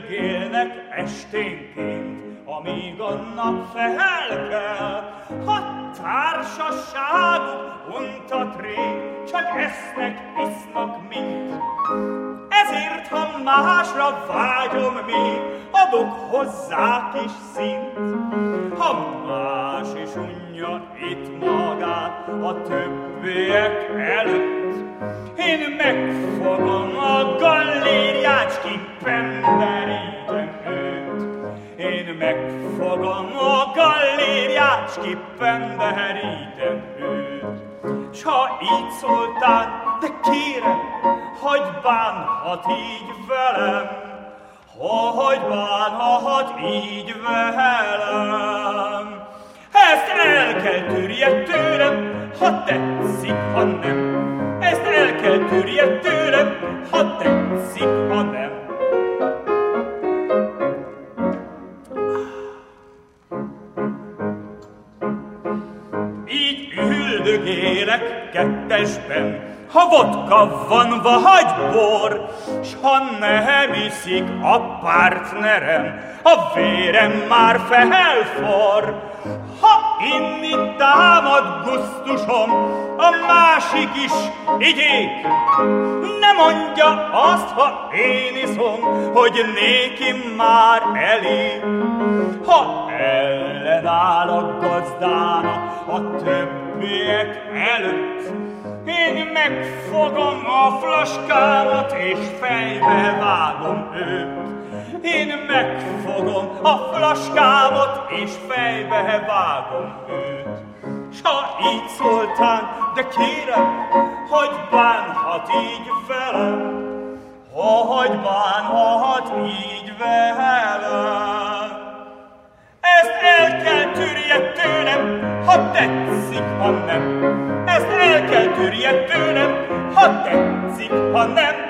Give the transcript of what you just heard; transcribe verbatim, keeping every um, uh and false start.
üldögélnek esténként, amíg a nap felkel. Ha társaságuk untat rég, csak esznek, isznak mind. Ezért, ha másra vágyom még, adok hozzá kis szint. Ha más is unja itt magát a többiek előtt, én megfogom a gallériácsképpen derítem őt. Én megfogom a gallériácsképpen derítem őt. S ha így szóltál, de kérem, hagyj bánhat így velem, hagyj bánhat így velem. Ezt el kell tűrjed tőlem, ha tetszik, ha nem. Ezt el kell tűrjed tőlem, ha tetszik, ha nem. Így üldögélek kettesben, ha vodka van vagy bor, s ha nem iszik a partnerem, a vérem már felfor. Ha inni támad gusztusom, a másik is igyék. Ne mondja azt, ha én iszom, hogy néki már elég. Ha ellenáll a gazdának a többiek előtt, én megfogom a flaskámat és fejbe vágom őt. Én megfogom a flaskámat és fejbe vágom őt. S ha így szóltál, de kérem, hogy bánhat így velem, hogy bánhat így velem. Ezt el kell tűrjed tőlem, ha tetszik, ha nem. Ezt el kell tűrjed tőlem, ha tetszik, ha nem.